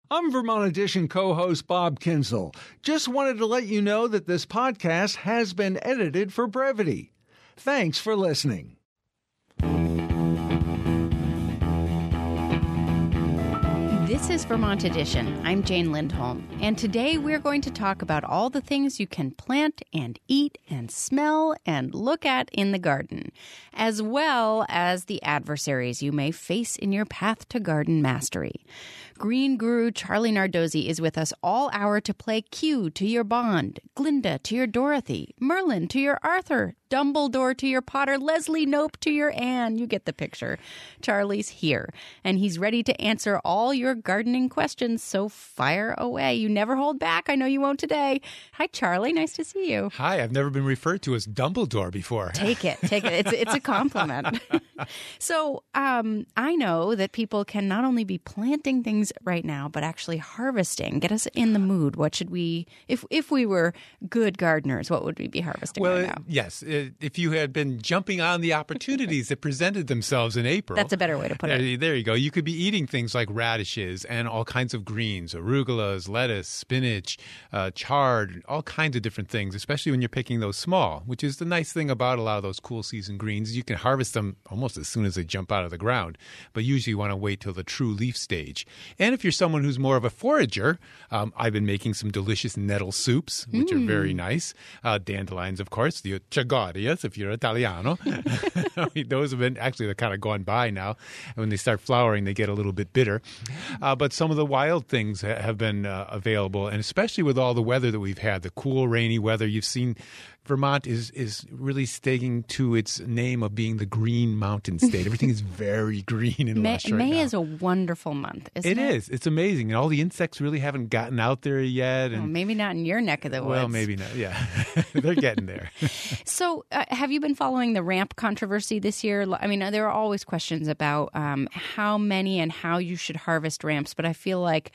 I'm Vermont Edition co-host Bob Kinsel. Just wanted to let you know that this podcast has been edited for brevity. Thanks for listening. This is Vermont Edition. I'm Jane Lindholm, and today we're going to talk about all the things you can plant and eat and smell and look at in the garden, as well as the adversaries you may face in your path to garden mastery. Green guru Charlie Nardozzi is with us all hour to play Q to your Bond, Glinda to your Dorothy, Merlin to your Arthur, Dumbledore to your Potter, Leslie Knope to your Anne. You get the picture. Charlie's here, and he's ready to answer all your gardening questions, so fire away. You never hold back. I know you won't today. Hi, Charlie. Nice to see you. Hi. I've never been referred to as Dumbledore before. Take it. It's a compliment. So I know that people can not only be planting things right now, but actually harvesting. Get us in the mood. What should we, if we were good gardeners, what would we be harvesting right now? Yes. If you had been jumping on the opportunities that presented themselves in April. That's a better way to put it. There you go. You could be eating things like radishes and all kinds of greens, arugulas, lettuce, spinach, chard, all kinds of different things, especially when you're picking those small, which is the nice thing about a lot of those cool season greens. You can harvest them almost as soon as they jump out of the ground, but usually you want to wait till the true leaf stage. And if you're someone who's more of a forager, I've been making some delicious nettle soups, which are very nice. Dandelions, of course, the chagorias, if you're Italiano. Those have been, actually, they're kind of gone by now. And when they start flowering, they get a little bit bitter. But some of the wild things have been available, and especially with all the weather that we've had, the cool, rainy weather. You've seen Vermont is really sticking to its name of being the Green Mountain State. Everything is very green and lush right now. May is a wonderful month, isn't it? It is. It's amazing. And all the insects really haven't gotten out there yet. And, well, maybe not in your neck of the woods. Well, maybe not. Yeah. They're getting there. So have you been following the ramp controversy this year? I mean, there are always questions about how many and how you should harvest ramps, but I feel like,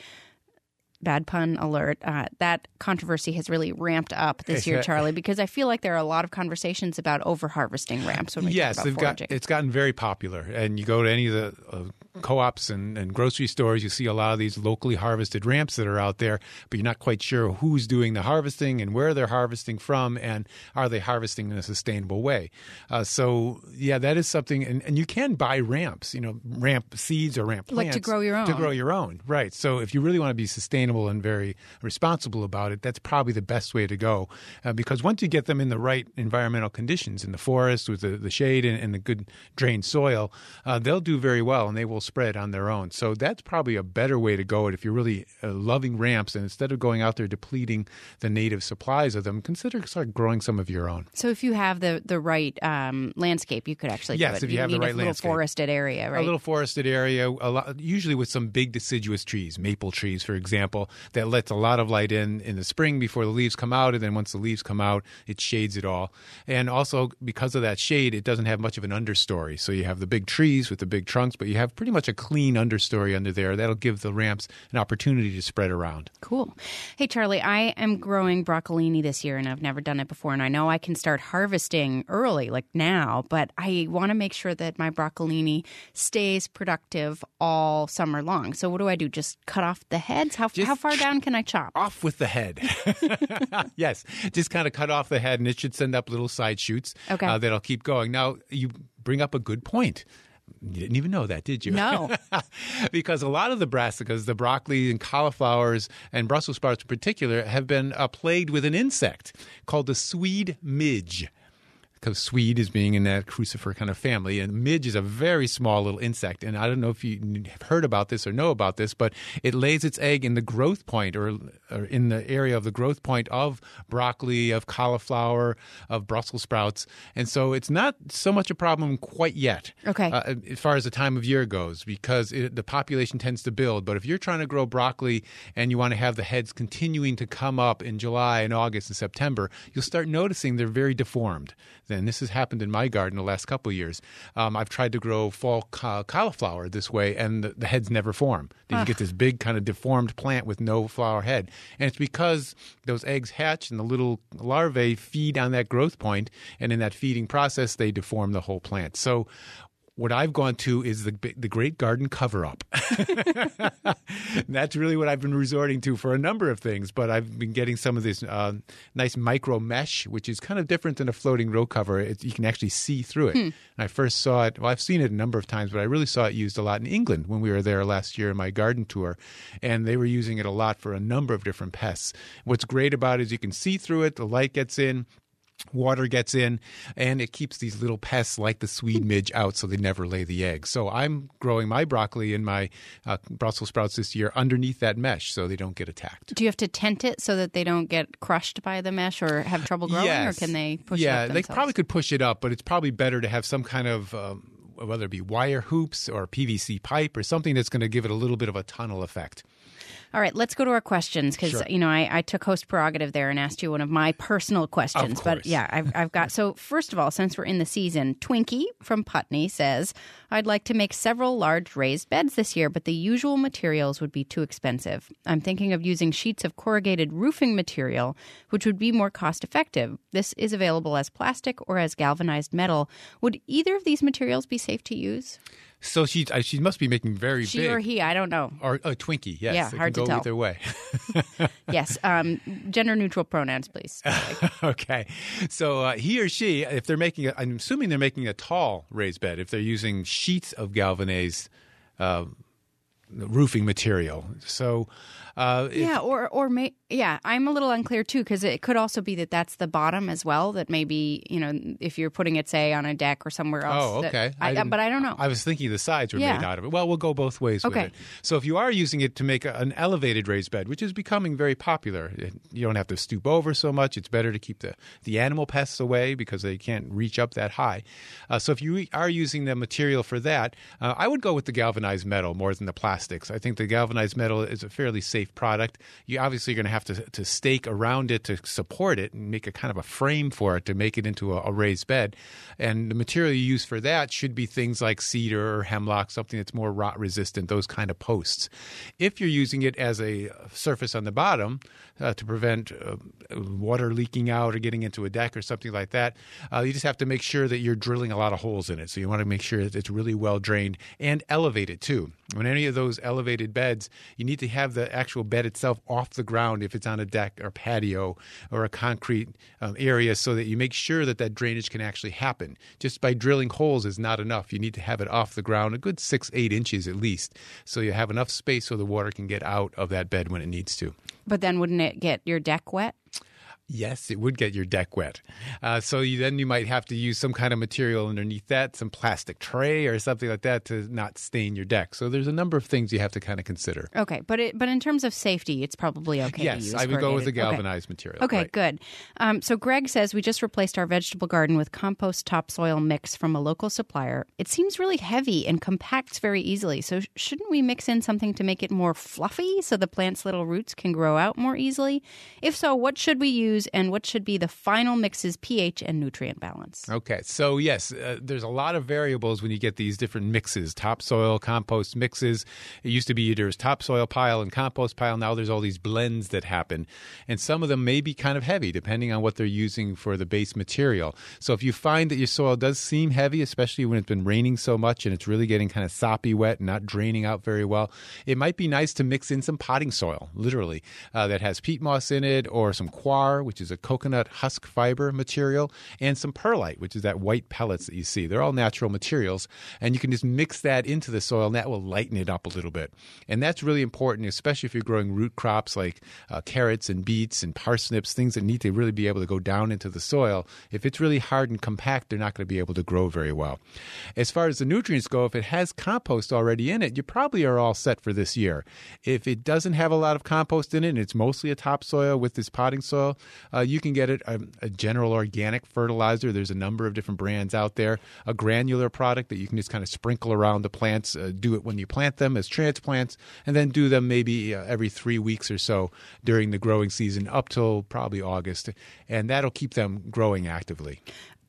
bad pun alert, that controversy has really ramped up this year, Charlie, because I feel like there are a lot of conversations about over-harvesting ramps when we talk about foraging. It's gotten very popular. And you go to any of the co-ops and grocery stores, you see a lot of these locally harvested ramps that are out there, but you're not quite sure who's doing the harvesting and where they're harvesting from, and are they harvesting in a sustainable way. So, that is something. And you can buy ramps, ramp seeds or ramp plants. Like to grow your own. To grow your own, right. So if you really want to be sustainable and very responsible about it, that's probably the best way to go. Because once you get them in the right environmental conditions, in the forest with the shade and the good drained soil, they'll do very well and they will spread on their own. So that's probably a better way to go if you're really loving ramps. And instead of going out there depleting the native supplies of them, consider start growing some of your own. So if you have the right landscape, you could actually do it. Yes, if you have the right landscape. A little forested area, right? A little forested area, usually with some big deciduous trees, maple trees, for example, that lets a lot of light in the spring before the leaves come out, and then once the leaves come out, it shades it all. And also, because of that shade, it doesn't have much of an understory. So you have the big trees with the big trunks, but you have pretty much a clean understory under there. That'll give the ramps an opportunity to spread around. Cool. Hey, Charlie, I am growing broccolini this year, and I've never done it before, and I know I can start harvesting early, like now, but I want to make sure that my broccolini stays productive all summer long. So what do I do? Just cut off the heads? How far down can I chop? Off with the head. Yes. Just kind of cut off the head, and it should send up little side shoots that'll keep going. Now, you bring up a good point. You didn't even know that, did you? No. Because a lot of the brassicas, the broccoli and cauliflowers and Brussels sprouts in particular, have been plagued with an insect called the Swede midge. Because Swede is being in that crucifer kind of family, and midge is a very small little insect. And I don't know if you have heard about this or know about this, but it lays its egg in the growth point or in the area of the growth point of broccoli, of cauliflower, of Brussels sprouts. And so it's not so much a problem quite yet as far as the time of year goes, because the population tends to build. But if you're trying to grow broccoli and you want to have the heads continuing to come up in July and August and September, you'll start noticing they're very deformed. And this has happened in my garden the last couple of years. I've tried to grow fall cauliflower this way, and the heads never form. You get this big kind of deformed plant with no flower head. And it's because those eggs hatch and the little larvae feed on that growth point, and in that feeding process, they deform the whole plant. So what I've gone to is the Great Garden Cover-Up. That's really what I've been resorting to for a number of things, but I've been getting some of this nice micro mesh, which is kind of different than a floating row cover. You can actually see through it. And I first saw it, well, I've seen it a number of times, but I really saw it used a lot in England when we were there last year in my garden tour, and they were using it a lot for a number of different pests. What's great about it is you can see through it, the light gets in, water gets in, and it keeps these little pests like the Swede midge out so they never lay the egg. So I'm growing my broccoli and my Brussels sprouts this year underneath that mesh so they don't get attacked. Do you have to tent it so that they don't get crushed by the mesh or have trouble growing, Yes. or can they push it up Yeah, themselves? they probably could push it up, but it's probably better to have some kind of whether it be wire hoops or PVC pipe or something that's going to give it a little bit of a tunnel effect. All right, let's go to our questions because, Sure. I took host prerogative there and asked you one of my personal questions. Of But course. yeah, I've got, so first of all, since we're in the season, Twinkie from Putney says, I'd like to make several large raised beds this year, but the usual materials would be too expensive. I'm thinking of using sheets of corrugated roofing material, which would be more cost effective. This is available as plastic or as galvanized metal. Would either of these materials be safe to use? So she must be making very She big. or he, I don't know. Or a Twinkie, yes. Yeah, It hard can to go tell. either way. Yes, gender neutral pronouns, please. Okay. So he or she, if they're making I'm assuming they're making a tall raised bed, if they're using sheets of galvanized roofing material. So I'm a little unclear too because it could also be that that's the bottom as well. That maybe if you're putting it say on a deck or somewhere else. Oh, okay. But I don't know. I was thinking the sides were Yeah. made out of it. Well, we'll go both ways with Okay. it. So if you are using it to make an elevated raised bed, which is becoming very popular, you don't have to stoop over so much. It's better to keep the animal pests away because they can't reach up that high. So if you are using the material for that, I would go with the galvanized metal more than the plastics. I think the galvanized metal is a fairly safe product. You obviously are going to have to stake around it to support it and make a kind of a frame for it to make it into a raised bed. And the material you use for that should be things like cedar or hemlock, something that's more rot resistant, those kind of posts. If you're using it as a surface on the bottom to prevent water leaking out or getting into a deck or something like that, you just have to make sure that you're drilling a lot of holes in it. So you want to make sure that it's really well drained and elevated too. On any of those elevated beds, you need to have the actual bed itself off the ground if it's on a deck or patio or a concrete area so that you make sure that drainage can actually happen. Just by drilling holes is not enough. You need to have it off the ground a good 6-8 inches at least so you have enough space so the water can get out of that bed when it needs to. But then wouldn't it get your deck wet? Yes, it would get your deck wet. So you might have to use some kind of material underneath that, some plastic tray or something like that to not stain your deck. So there's a number of things you have to kind of consider. Okay, but in terms of safety, it's probably okay to use Yes, I would go with the corrugated. galvanized material. Okay, right. good. So Greg says we just replaced our vegetable garden with compost topsoil mix from a local supplier. It seems really heavy and compacts very easily. So shouldn't we mix in something to make it more fluffy so the plant's little roots can grow out more easily? If so, what should we use and what should be the final mix's pH and nutrient balance? Okay, so yes, there's a lot of variables when you get these different mixes, topsoil, compost mixes. It used to be there's topsoil pile and compost pile. Now there's all these blends that happen. And some of them may be kind of heavy depending on what they're using for the base material. So if you find that your soil does seem heavy, especially when it's been raining so much and it's really getting kind of soppy wet and not draining out very well, it might be nice to mix in some potting soil, literally, that has peat moss in it or some coir, which is a coconut husk fiber material, and some perlite, which is that white pellets that you see. They're all natural materials, and you can just mix that into the soil, and that will lighten it up a little bit. And that's really important, especially if you're growing root crops like carrots and beets and parsnips, things that need to really be able to go down into the soil. If it's really hard and compact, they're not going to be able to grow very well. As far as the nutrients go, if it has compost already in it, you probably are all set for this year. If it doesn't have a lot of compost in it, and it's mostly a topsoil with this potting soil, you can get it a general organic fertilizer. There's a number of different brands out there. A granular product that you can just kind of sprinkle around the plants, do it when you plant them as transplants, and then do them maybe every 3 weeks or so during the growing season up till probably August. And that'll keep them growing actively.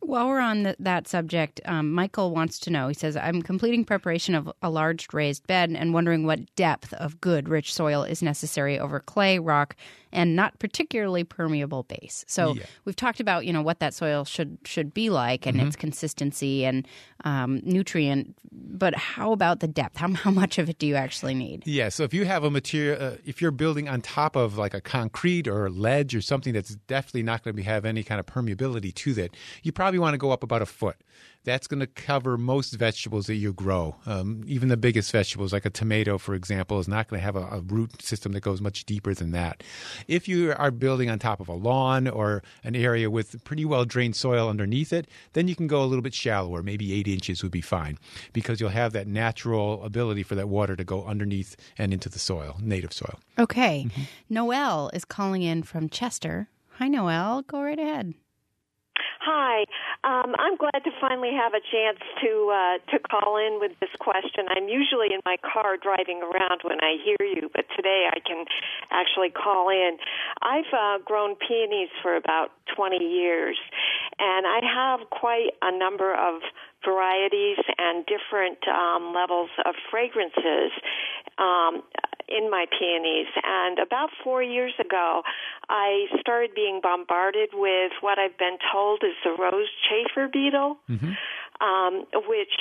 While we're on that subject, Michael wants to know, he says, I'm completing preparation of a large raised bed and wondering what depth of good, rich soil is necessary over clay, rock, and not particularly permeable base. So we've talked about, what that soil should be like and its consistency and nutrient. But how about the depth? How much of it do you actually need? Yeah, so if you have a material, if you're building on top of like a concrete or a ledge or something that's definitely not going to have any kind of permeability to that, you probably want to go up about a foot. That's going to cover most vegetables that you grow. Even the biggest vegetables, like a tomato, for example, is not going to have a root system that goes much deeper than that. If you are building on top of a lawn or an area with pretty well-drained soil underneath it, then you can go a little bit shallower. Maybe 8 inches would be fine because you'll have that natural ability for that water to go underneath and into the soil, native soil. Okay. Noelle is calling in from Chester. Hi, Noelle. Go right ahead. Hi. I'm glad to finally have a chance to call in with this question. I'm usually in my car driving around when I hear you, but today I can actually call in. I've grown peonies for about 20 years, and I have quite a number of varieties and different levels of fragrances in my peonies. And about 4 years ago, I started being bombarded with what I've been told is the rose chafer beetle, which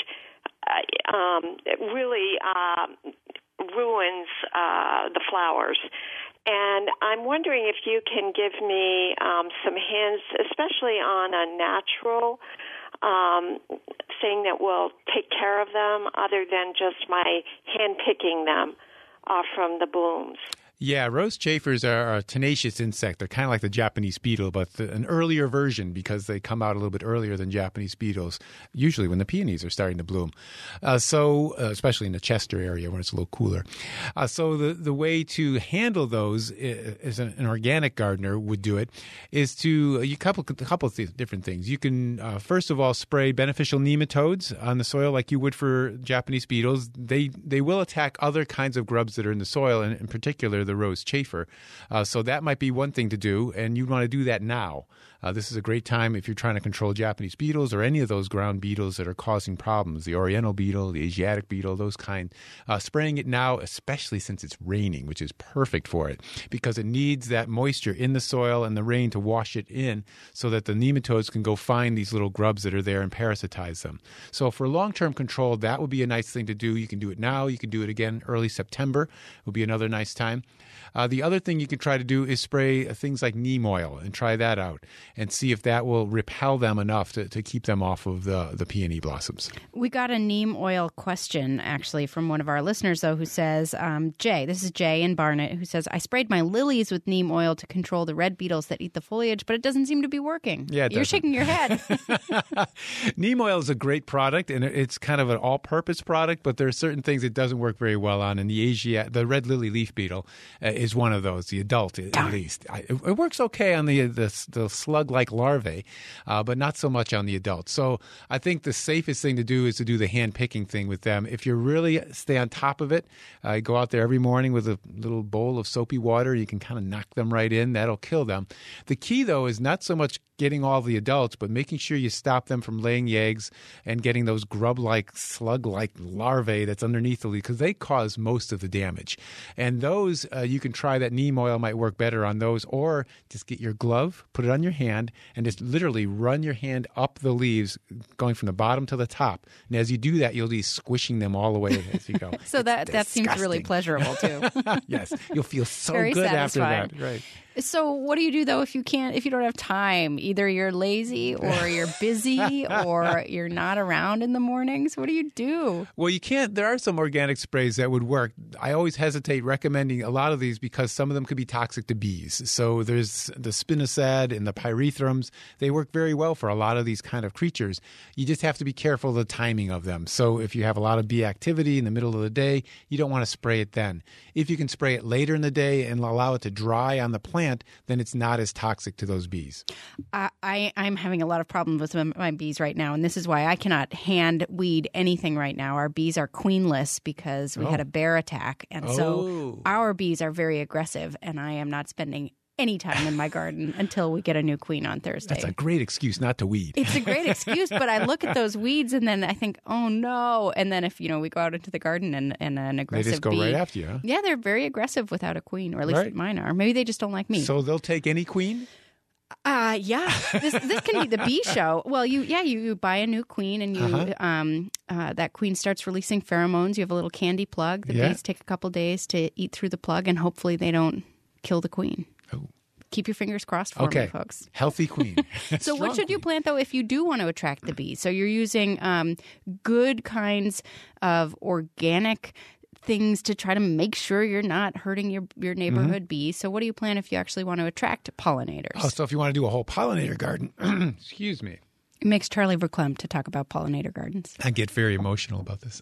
really ruins the flowers. And I'm wondering if you can give me some hints, especially on a natural thing that will take care of them other than just my hand-picking them off from the blooms. Yeah, rose chafers are a tenacious insect. They're kind of like the Japanese beetle, but an earlier version because they come out a little bit earlier than Japanese beetles, usually when the peonies are starting to bloom. Especially in the Chester area where it's a little cooler. So the way to handle those, as an organic gardener would do it, is to a couple of different things. You can, first of all, spray beneficial nematodes on the soil like you would for Japanese beetles. They will attack other kinds of grubs that are in the soil, and in particular the rose chafer. So that might be one thing to do, and you'd want to do that now. This is a great time if you're trying to control Japanese beetles or any of those ground beetles that are causing problems, the Oriental beetle, the Asiatic beetle, those kind. Spraying it now, especially since it's raining, which is perfect for it because it needs that moisture in the soil and the rain to wash it in so that the nematodes can go find these little grubs that are there and parasitize them. So for long-term control, that would be a nice thing to do. You can do it now. You can do it again early September. It would be another nice time. The other thing you can try to do is spray things like neem oil and try that out and see if that will repel them enough to keep them off of the peony blossoms. We got a neem oil question, actually, from one of our listeners, though, who says, Jay, this is Jay in Barnet, who says, I sprayed my lilies with neem oil to control the red beetles that eat the foliage, but it doesn't seem to be working. Yeah, You're shaking your head. Neem oil is a great product, and it's kind of an all-purpose product, but there are certain things it doesn't work very well on, and the red lily leaf beetle is one of those, the adult at least. It works okay on the slug-like larvae, but not so much on the adult. So I think the safest thing to do is to do the hand-picking thing with them. If you really stay on top of it, go out there every morning with a little bowl of soapy water. You can kind of knock them right in. That'll kill them. The key, though, is not so much getting all the adults, but making sure you stop them from laying the eggs and getting those grub-like, slug-like larvae that's underneath the leaf because they cause most of the damage. And those, you can try that neem oil might work better on those, or just get your glove, put it on your hand, and just literally run your hand up the leaves, going from the bottom to the top. And as you do that, you'll be squishing them all the way as you go. So that seems really pleasurable, too. Yes, you'll feel so Very good satisfied. after that. Right. So what do you do, though, if you don't have time? Either you're lazy or you're busy or you're not around in the mornings. What do you do? Well, you can't. There are some organic sprays that would work. I always hesitate recommending a lot of these because some of them could be toxic to bees. So there's the spinosad and the pyrethrums. They work very well for a lot of these kind of creatures. You just have to be careful of the timing of them. So if you have a lot of bee activity in the middle of the day, you don't want to spray it then. If you can spray it later in the day and allow it to dry on the plant, then it's not as toxic to those bees. I'm having a lot of problems with my bees right now, and this is why I cannot hand weed anything right now. Our bees are queenless because we had a bear attack, and so our bees are very aggressive, and I am not spending anytime in my garden until we get a new queen on Thursday. That's a great excuse not to weed. It's a great excuse, but I look at those weeds and then I think, oh no. And then if, we go out into the garden and an aggressive They just go bee, right after you, huh? Yeah, they're very aggressive without a queen, or at least Right. mine are. Maybe they just don't like me. So they'll take any queen? Yeah, this can be the bee show. Well, you buy a new queen, and you that queen starts releasing pheromones. You have a little candy plug. The bees take a couple days to eat through the plug, and hopefully they don't kill the queen. Oh. Keep your fingers crossed for me, folks. Healthy queen. So what should you plant, though, if you do want to attract the bees? So you're using good kinds of organic things to try to make sure you're not hurting your neighborhood bees. So what do you plant if you actually want to attract pollinators? Oh, so if you want to do a whole pollinator garden, excuse me. It makes Charlie verklempt to talk about pollinator gardens. I get very emotional about this.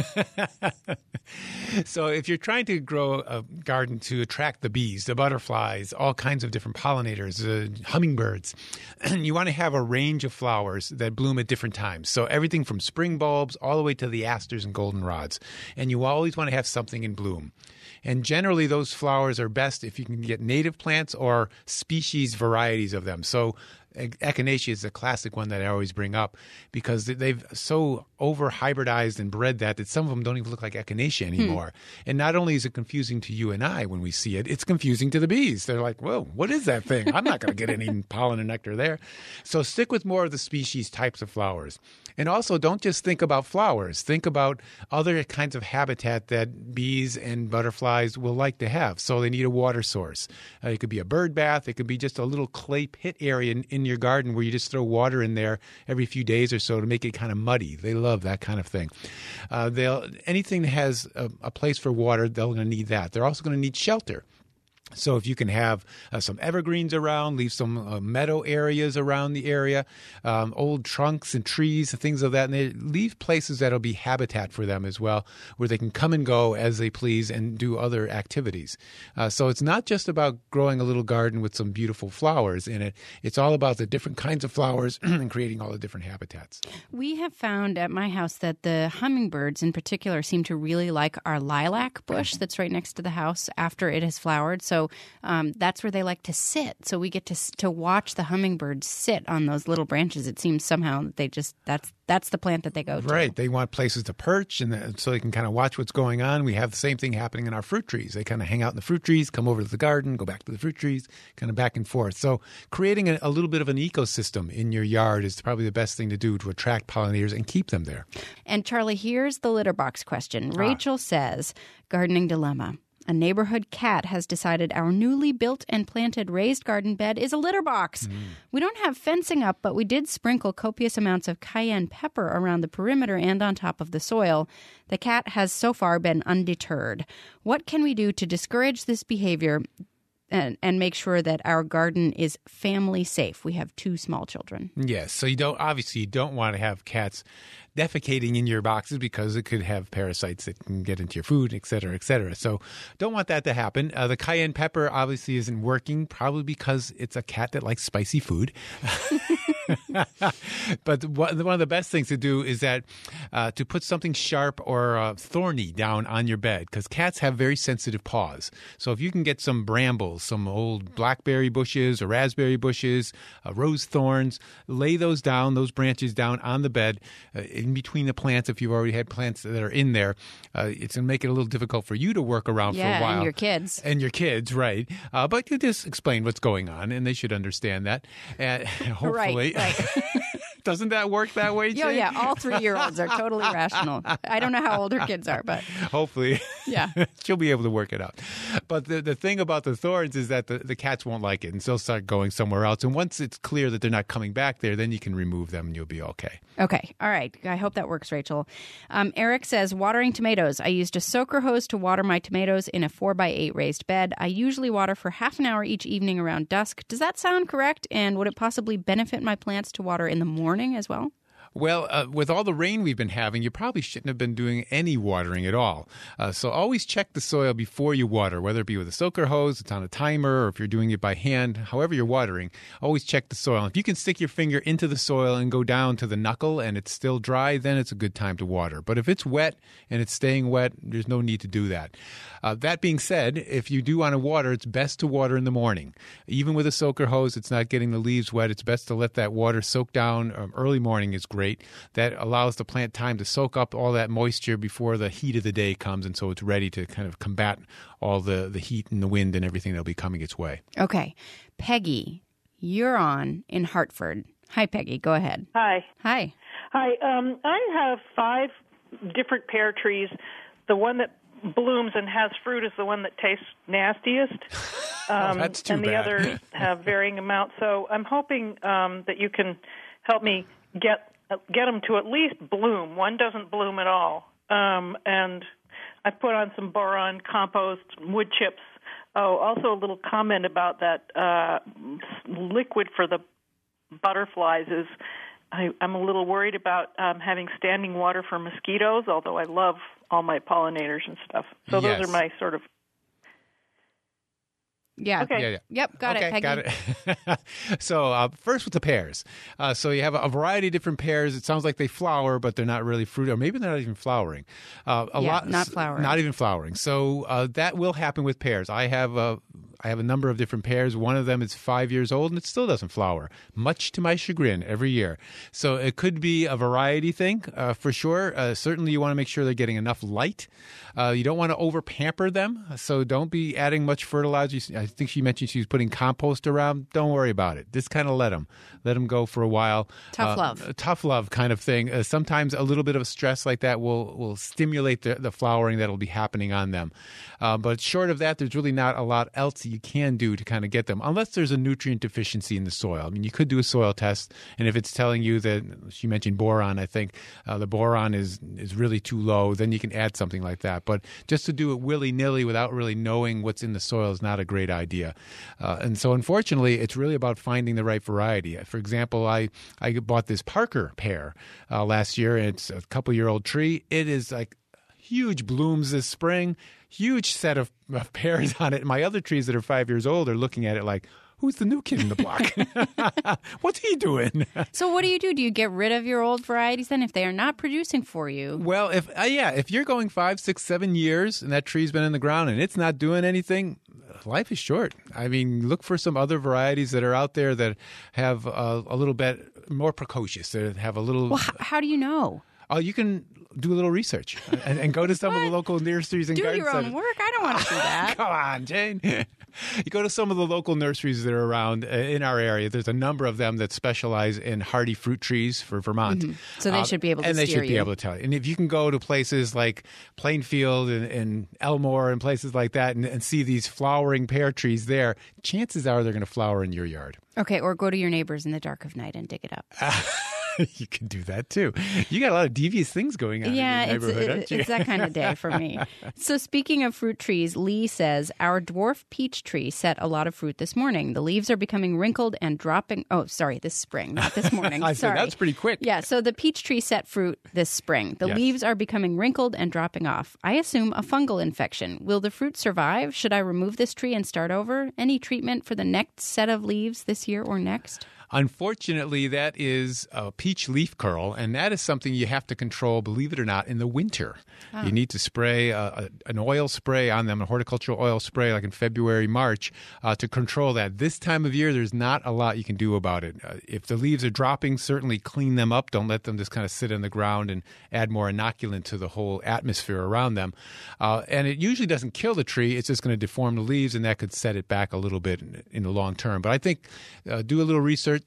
So if you're trying to grow a garden to attract the bees, the butterflies, all kinds of different pollinators, hummingbirds, you want to have a range of flowers that bloom at different times. So everything from spring bulbs all the way to the asters and goldenrods. And you always want to have something in bloom. And generally, those flowers are best if you can get native plants or species varieties of them. So Echinacea is a classic one that I always bring up because they've so over-hybridized and bred that some of them don't even look like Echinacea anymore. And not only is it confusing to you and I when we see it, it's confusing to the bees. They're like, whoa, what is that thing? I'm not going to get any pollen and nectar there. So stick with more of the species types of flowers. And also, don't just think about flowers. Think about other kinds of habitat that bees and butterflies will like to have. So they need a water source. It could be a bird bath. It could be just a little clay pit area in your garden where you just throw water in there every few days or so to make it kind of muddy. They love that kind of thing. Anything that has a place for water, they're going to need that. They're also going to need shelter. So if you can have some evergreens around, leave some meadow areas around the area, old trunks and trees and things of that, and they leave places that'll be habitat for them as well, where they can come and go as they please and do other activities. So it's not just about growing a little garden with some beautiful flowers in it. It's all about the different kinds of flowers and creating all the different habitats. We have found at my house that the hummingbirds in particular seem to really like our lilac bush that's right next to the house after it has flowered. So that's where they like to sit. So we get to watch the hummingbirds sit on those little branches. It seems somehow that they just that's the plant that they go to. Right. They want places to perch and so they can kind of watch what's going on. We have the same thing happening in our fruit trees. They kind of hang out in the fruit trees, come over to the garden, go back to the fruit trees, kind of back and forth. So creating a little bit of an ecosystem in your yard is probably the best thing to do to attract pollinators and keep them there. And Charlie, here's the litter box question. Rachel says, gardening dilemma. A neighborhood cat has decided our newly built and planted raised garden bed is a litter box. We don't have fencing up, but we did sprinkle copious amounts of cayenne pepper around the perimeter and on top of the soil. The cat has so far been undeterred. What can we do to discourage this behavior and make sure that our garden is family safe? We have 2 small children. Yes. So you don't want to have cats defecating in your boxes because it could have parasites that can get into your food, et cetera, et cetera. So don't want that to happen. The cayenne pepper obviously isn't working, probably because it's a cat that likes spicy food. But one of the best things to do is that to put something sharp or thorny down on your bed, because cats have very sensitive paws. So if you can get some brambles, some old blackberry bushes or raspberry bushes, rose thorns, lay those branches down on the bed in between the plants. If you've already had plants that are in there, it's going to make it a little difficult for you to work around for a while. Yeah, and your kids. And your kids, right. But you just explain what's going on, and they should understand that. And hopefully. Right. Doesn't that work that way, Jane? Oh, yeah. All 3-year-olds are totally rational. I don't know how old her kids are, but hopefully, yeah, she'll be able to work it out. But the thing about the thorns is that the cats won't like it, and they'll start going somewhere else. And once it's clear that they're not coming back there, then you can remove them, and you'll be okay. Okay. All right. I hope that works, Rachel. Eric says, watering tomatoes. I used a soaker hose to water my tomatoes in a 4x8 raised bed. I usually water for half an hour each evening around dusk. Does that sound correct? And would it possibly benefit my plants to water in the morning as well? Well, with all the rain we've been having, you probably shouldn't have been doing any watering at all. So always check the soil before you water, whether it be with a soaker hose, it's on a timer, or if you're doing it by hand, however you're watering, always check the soil. If you can stick your finger into the soil and go down to the knuckle and it's still dry, then it's a good time to water. But if it's wet and it's staying wet, there's no need to do that. That being said, if you do want to water, it's best to water in the morning. Even with a soaker hose, it's not getting the leaves wet. It's best to let that water soak down. Early morning is great. That allows the plant time to soak up all that moisture before the heat of the day comes, and so it's ready to kind of combat all the heat and the wind and everything that'll be coming its way. Okay. Peggy, you're on in Hartford. Hi, Peggy. Go ahead. Hi. Hi. Hi. I have 5 different pear trees. The one that blooms and has fruit is the one that tastes nastiest. That's too and bad. the others have varying amounts. So I'm hoping that you can help me get them to at least bloom. One doesn't bloom at all. And I put on some boron, compost, wood chips. Oh, also a little comment about that liquid for the butterflies is I'm a little worried about having standing water for mosquitoes, although I love all my pollinators and stuff. So Yes. those are my sort of... Yeah. Okay. Yeah. Yep. Got it, Peggy. Got it. So first with the pears. So you have a variety of different pears. It sounds like they flower, but they're not really fruit, or maybe they're not even flowering. Not flowering. Not even flowering. So that will happen with pears. I have a number of different pears. One of them is 5 years old, and it still doesn't flower, much to my chagrin every year. So it could be a variety thing for sure. Certainly you want to make sure they're getting enough light. You don't want to over-pamper them, so don't be adding much fertilizer. I think she mentioned she was putting compost around. Don't worry about it. Just kind of let them go for a while. Tough love. Tough love kind of thing. Sometimes a little bit of stress like that will stimulate the flowering that will be happening on them. But short of that, there's really not a lot else you can do to kind of get them, unless there's a nutrient deficiency in the soil. I mean, you could do a soil test, and if it's telling you that, she mentioned boron, I think the boron is really too low, then you can add something like that. But just to do it willy-nilly without really knowing what's in the soil is not a great idea. And so unfortunately, it's really about finding the right variety. For example, I bought this Parker pear last year, and it's a couple-year-old tree. It is like huge blooms this spring, huge set of pears on it. My other trees that are 5 years old are looking at it like, who's the new kid in the block? What's he doing? So what do you do? Do you get rid of your old varieties then if they are not producing for you? Well, if you're going 5, 6, 7 years and that tree's been in the ground and it's not doing anything, life is short. I mean, look for some other varieties that are out there that have a little bit more precocious, that have a little... Well, how do you know? Oh, you can do a little research and go to some of the local nurseries and Do garden your own centers. work? I don't want to do that. Come on, Jane. You go to some of the local nurseries that are around in our area. There's a number of them that specialize in hardy fruit trees for Vermont. Mm-hmm. So they should be able to and they steer should be you. able to tell you. And if you can go to places like Plainfield and Elmore and places like that and see these flowering pear trees there, chances are they're going to flower in your yard. Okay, or go to your neighbors in the dark of night and dig it up. You can do that too. You got a lot of devious things going on in your neighborhood, don't you? It's that kind of day for me. So speaking of fruit trees, Lee says, our dwarf peach tree set a lot of fruit this morning. The leaves are becoming wrinkled and dropping. Oh, sorry, this spring, not this morning. I sorry. said that's pretty quick. Yeah, so the peach tree set fruit this spring. The Yes. leaves are becoming wrinkled and dropping off. I assume a fungal infection. Will the fruit survive? Should I remove this tree and start over? Any treatment for the next set of leaves this year or next? Unfortunately, that is a peach leaf curl, and that is something you have to control, believe it or not, in the winter. You need to spray an oil spray on them, a horticultural oil spray, like in February, March, to control that. This time of year, there's not a lot you can do about it. If the leaves are dropping, certainly clean them up. Don't let them just kind of sit in the ground and add more inoculant to the whole atmosphere around them. And it usually doesn't kill the tree. It's just going to deform the leaves, and that could set it back a little bit in the long term. But I think do a little research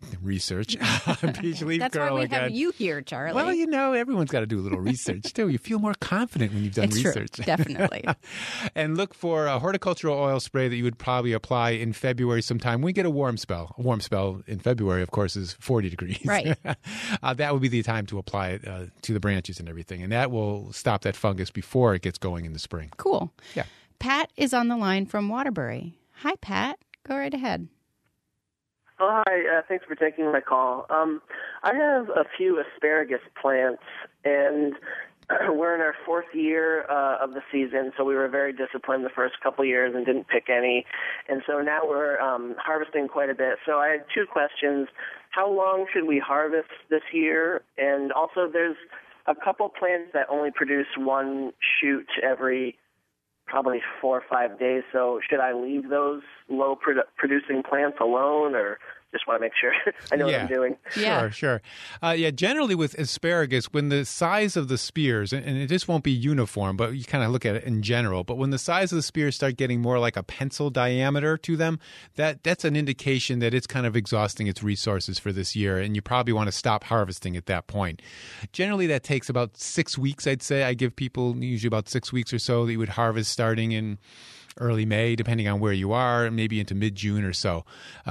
on peach leaf That's curl why we again. have you here, Charlie. Well, you know, everyone's got to do a little research, too. You feel more confident when you've done it's research. true, definitely. And look for a horticultural oil spray that you would probably apply in February sometime. We get a warm spell. A warm spell in February, of course, is 40 degrees. Right. That would be the time to apply it to the branches and everything. And that will stop that fungus before it gets going in the spring. Cool. Yeah. Pat is on the line from Waterbury. Hi, Pat. Go right ahead. Oh, hi. Thanks for taking my call. I have a few asparagus plants, and we're in our fourth year of the season, so we were very disciplined the first couple years and didn't pick any. And so now we're harvesting quite a bit. So I had two questions. How long should we harvest this year? And also there's a couple plants that only produce one shoot every probably 4 or 5 days. So should I leave those low-producing plants alone, or just want to make sure I know what I'm doing? Sure. Generally with asparagus, when the size of the spears, and it just won't be uniform, but you kind of look at it in general, but when the size of the spears start getting more like a pencil diameter to them, that's an indication that it's kind of exhausting its resources for this year, and you probably want to stop harvesting at that point. Generally, that takes about 6 weeks, I'd say. I give people usually about 6 weeks or so that you would harvest starting in early May, depending on where you are, maybe into mid-June or so.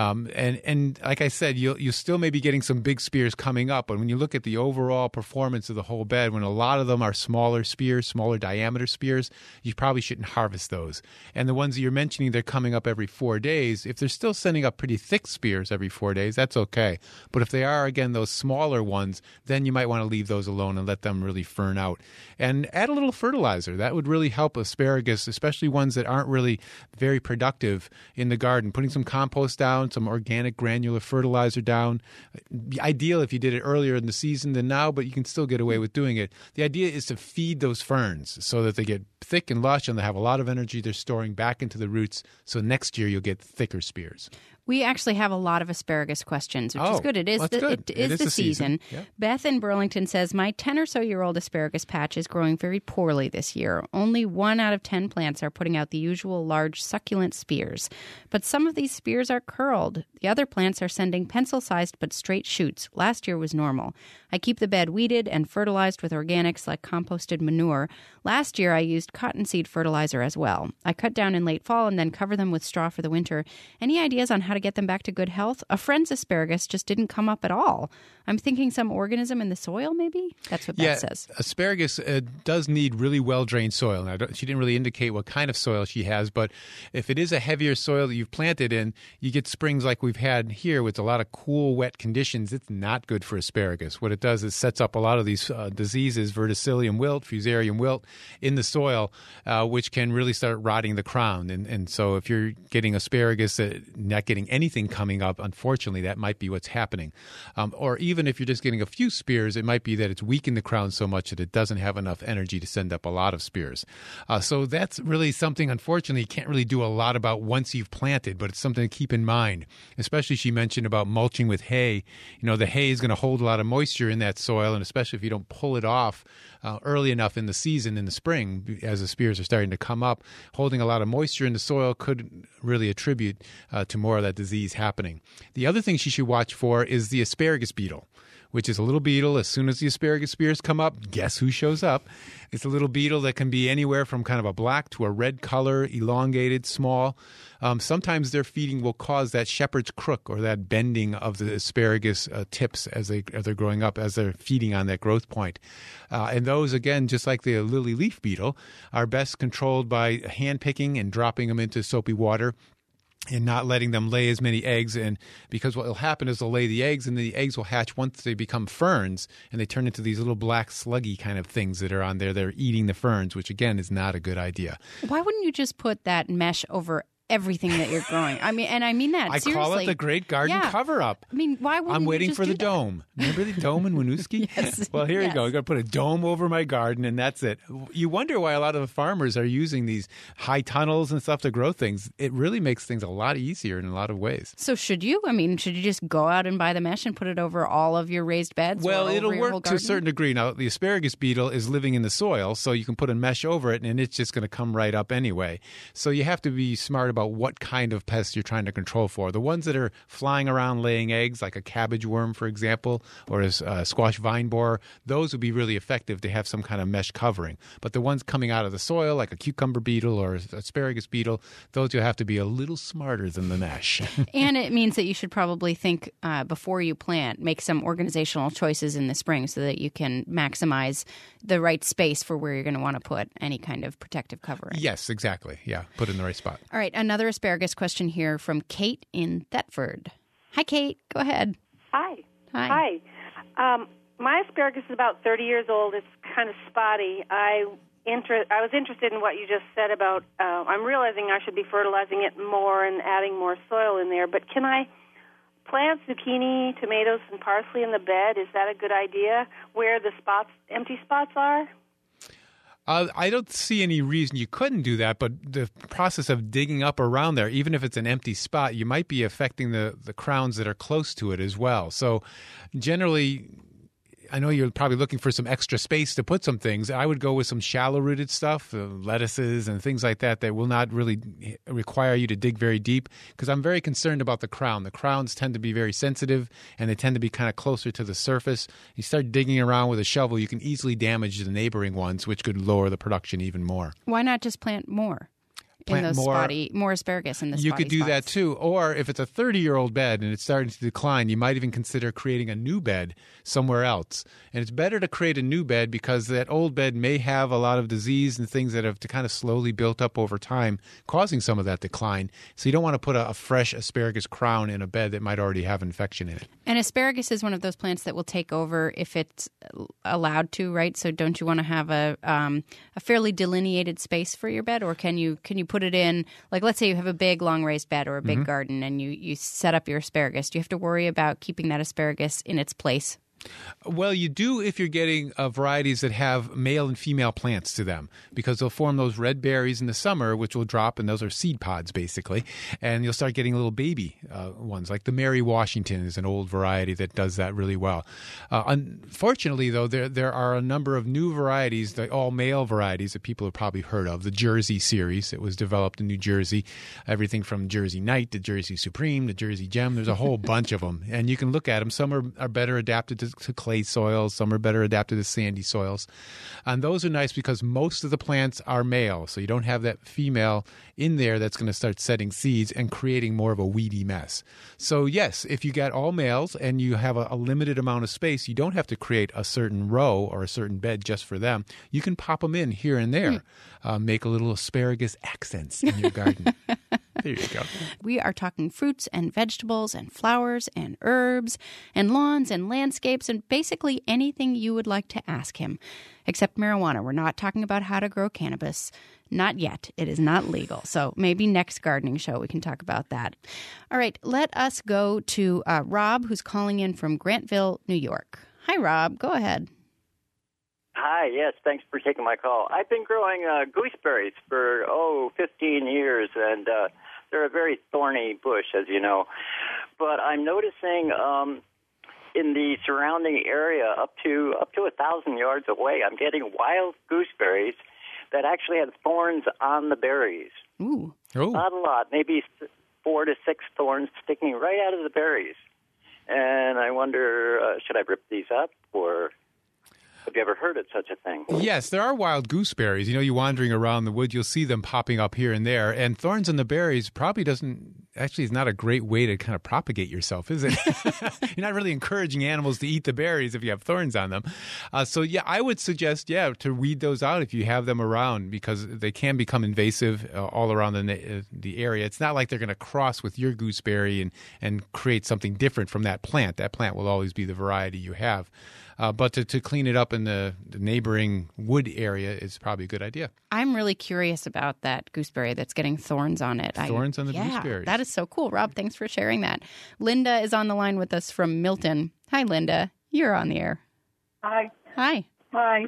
And like I said, you'll still may be getting some big spears coming up, but when you look at the overall performance of the whole bed, when a lot of them are smaller spears, smaller diameter spears, you probably shouldn't harvest those. And the ones that you're mentioning, they're coming up every 4 days. If they're still sending up pretty thick spears every 4 days, that's okay. But if they are, again, those smaller ones, then you might want to leave those alone and let them really fern out. And add a little fertilizer. That would really help asparagus, especially ones that aren't really very productive in the garden. Putting some compost down, some organic granular fertilizer down. Ideal if you did it earlier in the season than now, but you can still get away with doing it. The idea is to feed those ferns so that they get thick and lush and they have a lot of energy they're storing back into the roots, so next year you'll get thicker spears. We actually have a lot of asparagus questions, which is good. It is the season. Yeah. Beth in Burlington says, my 10 or so year old asparagus patch is growing very poorly this year. Only 1 out of 10 plants are putting out the usual large succulent spears. But some of these spears are curled. The other plants are sending pencil-sized but straight shoots. Last year was normal. I keep the bed weeded and fertilized with organics like composted manure. Last year I used cottonseed fertilizer as well. I cut down in late fall and then cover them with straw for the winter. Any ideas on how to get them back to good health? A friend's asparagus just didn't come up at all. I'm thinking some organism in the soil, maybe? That's what Beth says. Asparagus does need really well-drained soil. Now, she didn't really indicate what kind of soil she has, but if it is a heavier soil that you've planted in, you get springs like we've had here with a lot of cool, wet conditions. It's not good for asparagus. What it does is sets up a lot of these diseases, verticillium wilt, fusarium wilt, in the soil, which can really start rotting the crown. And so if you're getting asparagus, not getting anything coming up, unfortunately, that might be what's happening. Or even if you're just getting a few spears, it might be that it's weakened the crown so much that it doesn't have enough energy to send up a lot of spears. So that's really something, unfortunately, you can't really do a lot about once you've planted, but it's something to keep in mind. Especially she mentioned about mulching with hay. You know, the hay is going to hold a lot of moisture in that soil, and especially if you don't pull it off early enough in the season, in the spring, as the spears are starting to come up, holding a lot of moisture in the soil could really attribute to more of that disease happening. The other thing she should watch for is the asparagus beetle, which is a little beetle. As soon as the asparagus spears come up, guess who shows up? It's a little beetle that can be anywhere from kind of a black to a red color, elongated, small. Sometimes their feeding will cause that shepherd's crook, or that bending of the asparagus tips as they're growing up, as they're feeding on that growth point. And those, again, just like the lily leaf beetle, are best controlled by hand picking and dropping them into soapy water, and not letting them lay as many eggs. And because what will happen is they'll lay the eggs, and the eggs will hatch once they become ferns, and they turn into these little black sluggy kind of things that are on there. They're eating the ferns, which again is not a good idea. Why wouldn't you just put that mesh over everything that you're growing? I mean that I seriously. call it the Great Garden Cover-Up. I mean, why wouldn't I'm waiting for the dome. Remember the dome in Winooski? Yes. Well, here Yes. you go. You're going to put a dome over my garden, and that's it. You wonder why a lot of the farmers are using these high tunnels and stuff to grow things. It really makes things a lot easier in a lot of ways. So should you? I mean, should you just go out and buy the mesh and put it over all of your raised beds? Well, or over it'll your whole work to a garden? certain degree. Now, the asparagus beetle is living in the soil, so you can put a mesh over it, and it's just going to come right up anyway. So you have to be smart about what kind of pests you're trying to control for. The ones that are flying around laying eggs, like a cabbage worm, for example, or a squash vine borer, those would be really effective to have some kind of mesh covering. But the ones coming out of the soil, like a cucumber beetle or asparagus beetle, those you'll have to be a little smarter than the mesh. And it means that you should probably think before you plant, make some organizational choices in the spring so that you can maximize the right space for where you're going to want to put any kind of protective covering. Yes, exactly. Yeah, put it in the right spot. All right, another asparagus question here from Kate in Thetford. Hi, Kate. Go ahead. Hi. Hi. My asparagus is about 30 years old. It's kind of spotty. I was interested in what you just said about, I'm realizing I should be fertilizing it more and adding more soil in there, but can I plant zucchini, tomatoes, and parsley in the bed? Is that a good idea, where the empty spots are? I don't see any reason you couldn't do that, but the process of digging up around there, even if it's an empty spot, you might be affecting the crowns that are close to it as well. So generally, I know you're probably looking for some extra space to put some things. I would go with some shallow-rooted stuff, lettuces and things like that will not really require you to dig very deep, because I'm very concerned about the crown. The crowns tend to be very sensitive, and they tend to be kind of closer to the surface. You start digging around with a shovel, you can easily damage the neighboring ones, which could lower the production even more. Why not just plant more? More asparagus in the spotty You could do spots. that too. Or if it's a 30-year-old bed and it's starting to decline, you might even consider creating a new bed somewhere else. And it's better to create a new bed because that old bed may have a lot of disease and things that have kind of slowly built up over time, causing some of that decline. So you don't want to put a fresh asparagus crown in a bed that might already have infection in it. And asparagus is one of those plants that will take over if it's allowed to, right? So don't you want to have a fairly delineated space for your bed, or can you put it in, like let's say you have a big long raised bed or a big garden and you set up your asparagus. Do you have to worry about keeping that asparagus in its place? Well, you do if you're getting varieties that have male and female plants to them, because they'll form those red berries in the summer, which will drop, and those are seed pods, basically. And you'll start getting little baby ones, like the Mary Washington is an old variety that does that really well. Unfortunately, though, there are a number of new varieties, the all-male varieties that people have probably heard of. The Jersey series, it was developed in New Jersey. Everything from Jersey Knight to Jersey Supreme to Jersey Gem. There's a whole bunch of them. And you can look at them. Some are better adapted to clay soils. Some are better adapted to sandy soils. And those are nice because most of the plants are male. So you don't have that female in there that's going to start setting seeds and creating more of a weedy mess. So yes, if you got all males and you have a limited amount of space, you don't have to create a certain row or a certain bed just for them. You can pop them in here and there. Make a little asparagus accents in your garden. There you go. We are talking fruits and vegetables and flowers and herbs and lawns and landscapes and basically anything you would like to ask him, except marijuana. We're not talking about how to grow cannabis. Not yet. It is not legal. So maybe next gardening show we can talk about that. All right, let us go to Rob, who's calling in from Grantville, New York. Hi, Rob. Go ahead. Hi, yes, thanks for taking my call. I've been growing gooseberries for, 15 years, and they're a very thorny bush, as you know. But I'm noticing in the surrounding area, up to 1,000 yards away, I'm getting wild gooseberries that actually have thorns on the berries. Ooh. Oh. Not a lot, maybe 4 to 6 thorns sticking right out of the berries. And I wonder, should I rip these up, or have you ever heard of such a thing? Yes, there are wild gooseberries. You know, you're wandering around the woods, you'll see them popping up here and there. And thorns on the berries probably is not a great way to kind of propagate yourself, is it? You're not really encouraging animals to eat the berries if you have thorns on them. So, I would suggest, to weed those out if you have them around, because they can become invasive all around the area. It's not like they're going to cross with your gooseberry and create something different from that plant. That plant will always be the variety you have. But to clean it up in the neighboring wood area is probably a good idea. I'm really curious about that gooseberry that's getting thorns on it. Thorns on the gooseberries. That is so cool. Rob, thanks for sharing that. Linda is on the line with us from Milton. Hi, Linda. You're on the air. Hi. Hi. Hi.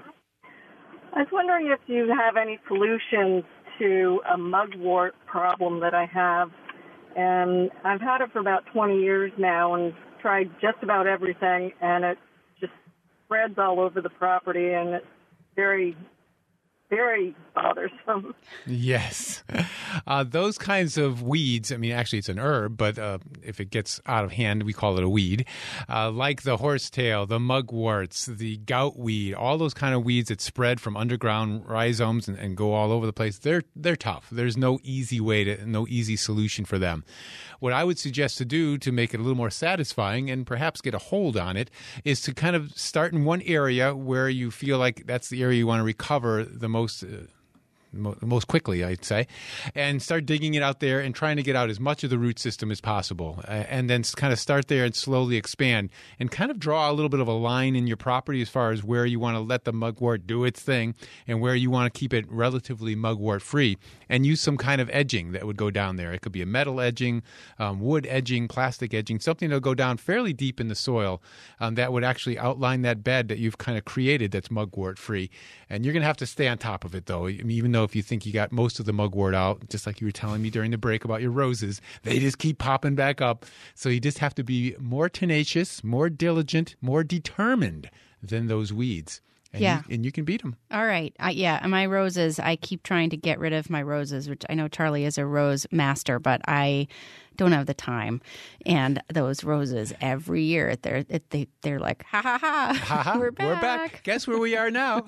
I was wondering if you have any solutions to a mugwort problem that I have. And I've had it for about 20 years now and tried just about everything, and it spreads all over the property, and it's very, very bothersome. Yes. Those kinds of weeds, I mean, actually it's an herb, but if it gets out of hand, we call it a weed, like the horsetail, the mugworts, the gout weed, all those kind of weeds that spread from underground rhizomes and go all over the place, they're tough. There's no easy solution for them. What I would suggest to do to make it a little more satisfying and perhaps get a hold on it is to kind of start in one area where you feel like that's the area you want to recover the most most quickly, I'd say, and start digging it out there and trying to get out as much of the root system as possible. And then kind of start there and slowly expand and kind of draw a little bit of a line in your property as far as where you want to let the mugwort do its thing and where you want to keep it relatively mugwort free, and use some kind of edging that would go down there. It could be a metal edging, wood edging, plastic edging, something that'll go down fairly deep in the soil that would actually outline that bed that you've kind of created that's mugwort free. And you're going to have to stay on top of it, though. I mean, even though if you think you got most of the mugwort out, just like you were telling me during the break about your roses, they just keep popping back up. So you just have to be more tenacious, more diligent, more determined than those weeds. And you can beat them. All right. My roses, I keep trying to get rid of my roses, which I know Charlie is a rose master, but I don't have the time. And those roses every year, they're like, ha, ha, ha, ha, we're back. We're back. Guess where we are now?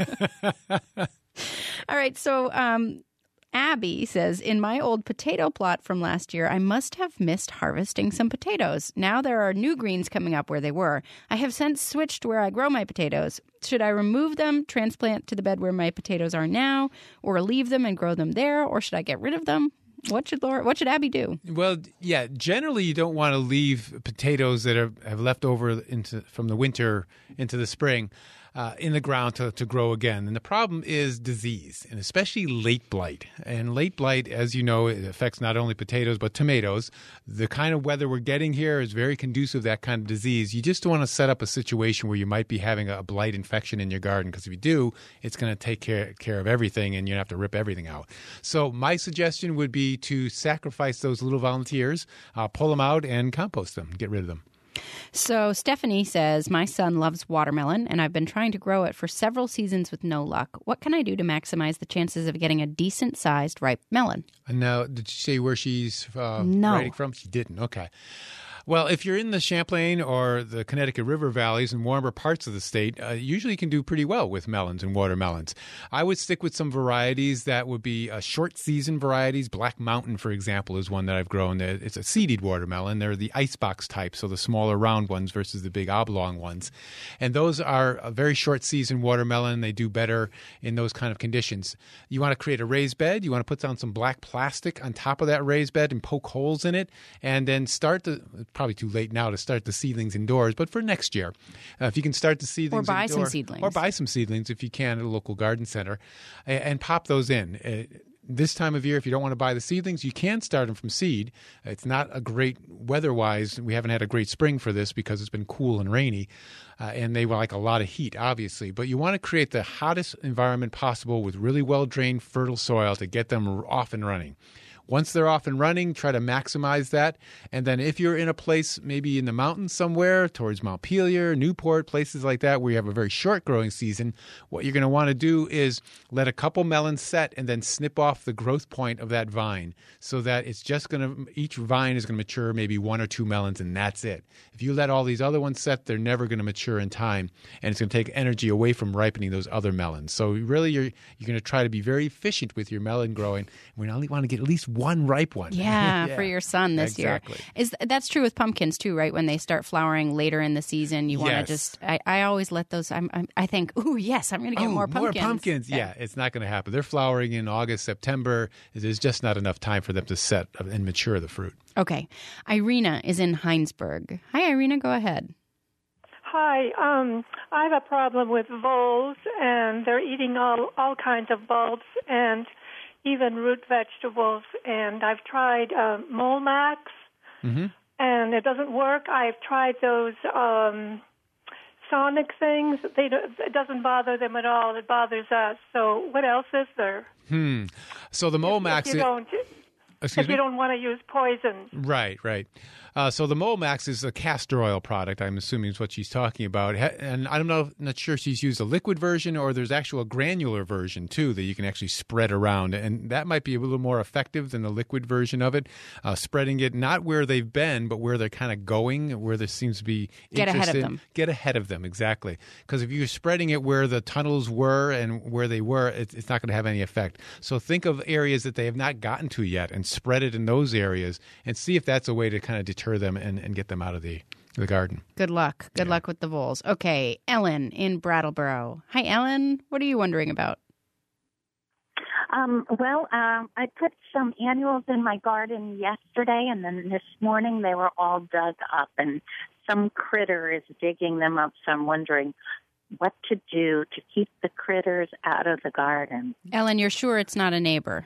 All right. So Abby says, in my old potato plot from last year, I must have missed harvesting some potatoes. Now there are new greens coming up where they were. I have since switched where I grow my potatoes. Should I remove them, transplant to the bed where my potatoes are now, or leave them and grow them there, or should I get rid of them? What should Abby do? Well, yeah, generally you don't want to leave potatoes that have left over from the winter into the spring in the ground to grow again. And the problem is disease, and especially late blight. And late blight, as you know, it affects not only potatoes but tomatoes. The kind of weather we're getting here is very conducive to that kind of disease. You just don't want to set up a situation where you might be having a blight infection in your garden, because if you do, it's going to take care of everything, and you have to rip everything out. So my suggestion would be to sacrifice those little volunteers, pull them out and compost them, get rid of them. So Stephanie says, my son loves watermelon, and I've been trying to grow it for several seasons with no luck. What can I do to maximize the chances of getting a decent-sized ripe melon? And now, did she say where she's writing from? She didn't. Okay. Well, if you're in the Champlain or the Connecticut River valleys and warmer parts of the state, usually you can do pretty well with melons and watermelons. I would stick with some varieties that would be short-season varieties. Black Mountain, for example, is one that I've grown. It's a seeded watermelon. They're the icebox type, so the smaller round ones versus the big oblong ones. And those are a very short-season watermelon. They do better in those kind of conditions. You want to create a raised bed. You want to put down some black plastic on top of that raised bed and poke holes in it, and then probably too late now to start the seedlings indoors, but for next year, if you can start the seedlings or buy indoors, some seedlings, if you can at a local garden center, and pop those in. This time of year, if you don't want to buy the seedlings, you can start them from seed. It's not a great weather-wise. We haven't had a great spring for this because it's been cool and rainy, and they like a lot of heat, obviously. But you want to create the hottest environment possible with really well-drained, fertile soil to get them off and running. Once they're off and running, try to maximize that. And then if you're in a place, maybe in the mountains somewhere, towards Montpelier, Newport, places like that, where you have a very short growing season, what you're going to want to do is let a couple melons set and then snip off the growth point of that vine, so that it's just each vine is going to mature maybe one or two melons, and that's it. If you let all these other ones set, they're never going to mature in time, and it's going to take energy away from ripening those other melons. So really, you're going to try to be very efficient with your melon growing. We only want to get at least one ripe one. Yeah, for your son this year. That's true with pumpkins too, right? When they start flowering later in the season, you want to just. I always let those. I think, oh yes, I'm going to get more pumpkins. More pumpkins. Yeah, it's not going to happen. They're flowering in August, September. There's just not enough time for them to set and mature the fruit. Okay, Irina is in Heinsberg. Hi, Irina. Go ahead. Hi, I have a problem with voles, and they're eating all kinds of bulbs and even root vegetables. And I've tried Molmax, and it doesn't work. I've tried those sonic things. It doesn't bother them at all. It bothers us. So what else is there? So the Molmax... If you don't want to use poison. Right. So the Molmax is a castor oil product, I'm assuming is what she's talking about. And I'm not sure if she's used a liquid version or there's actually a granular version, too, that you can actually spread around. And that might be a little more effective than the liquid version of it. Spreading it not where they've been, but where they're kind of going, where there seems to be Get ahead of them. Get ahead of them, exactly. Because if you're spreading it where the tunnels were and where they were, it's not going to have any effect. So think of areas that they have not gotten to yet and spread it in those areas and see if that's a way to kind of deter them and get them out of the garden. Good luck. Good luck with the voles. Okay, Ellen in Brattleboro. Hi, Ellen. What are you wondering about? I put some annuals in my garden yesterday, and then this morning they were all dug up, and some critter is digging them up, so I'm wondering what to do to keep the critters out of the garden. Ellen, you're sure it's not a neighbor?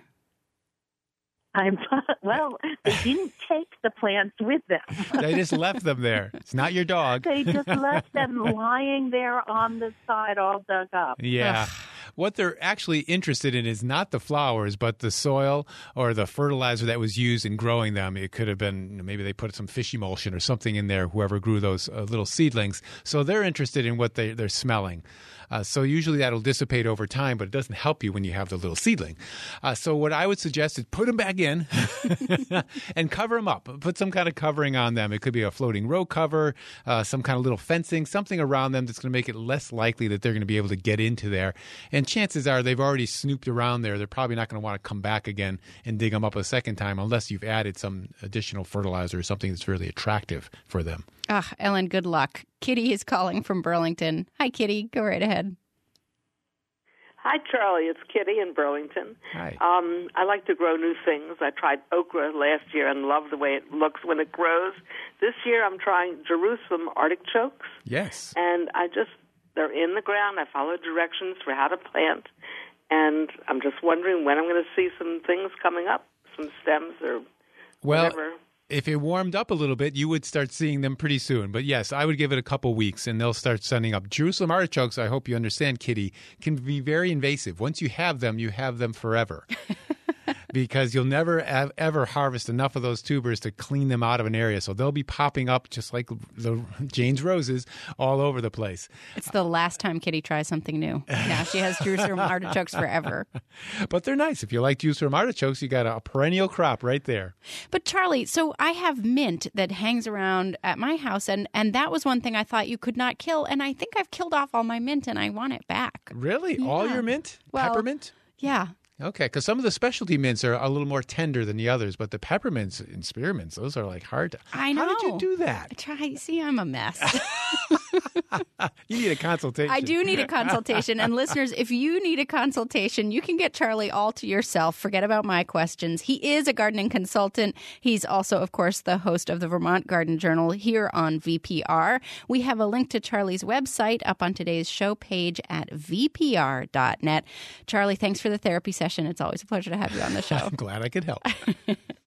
They didn't take the plants with them. They just left them there. It's not your dog. They just left them lying there on the side, all dug up. Yeah. What they're actually interested in is not the flowers, but the soil or the fertilizer that was used in growing them. It could have been, maybe they put some fish emulsion or something in there, whoever grew those little seedlings. So they're interested in what they're smelling. So usually that'll dissipate over time, but it doesn't help you when you have the little seedling. So what I would suggest is put them back in and cover them up. Put some kind of covering on them. It could be a floating row cover, some kind of little fencing, something around them that's going to make it less likely that they're going to be able to get into there. And chances are they've already snooped around there. They're probably not going to want to come back again and dig them up a second time unless you've added some additional fertilizer or something that's really attractive for them. Ellen, good luck. Kitty is calling from Burlington. Hi, Kitty. Go right ahead. Hi, Charlie. It's Kitty in Burlington. Hi. I like to grow new things. I tried okra last year and love the way it looks when it grows. This year I'm trying Jerusalem artichokes. Yes. And they're in the ground. I follow directions for how to plant. And I'm just wondering when I'm going to see some things coming up, some stems or whatever. If it warmed up a little bit, you would start seeing them pretty soon. But yes, I would give it a couple weeks, and they'll start sending up. Jerusalem artichokes, I hope you understand, Kitty, can be very invasive. Once you have them forever. Because you'll never ever harvest enough of those tubers to clean them out of an area. So they'll be popping up just like the Jane's roses all over the place. It's the last time Kitty tries something new. Now she has Jerusalem artichokes forever. But they're nice. If you like Jerusalem artichokes, you got a perennial crop right there. But Charlie, so I have mint that hangs around at my house, and that was one thing I thought you could not kill. And I think I've killed off all my mint, and I want it back. Really? Yeah. All your mint? Well, peppermint? Yeah. Okay, because some of the specialty mints are a little more tender than the others, but the peppermints and spearmints, those are like hard to... I know. How did you do that? See, I'm a mess. You need a consultation. I do need a consultation. And listeners, if you need a consultation, you can get Charlie all to yourself. Forget about my questions. He is a gardening consultant. He's also, of course, the host of the Vermont Garden Journal here on VPR. We have a link to Charlie's website up on today's show page at vpr.net. Charlie, thanks for the therapy session. It's always a pleasure to have you on the show. I'm glad I could help.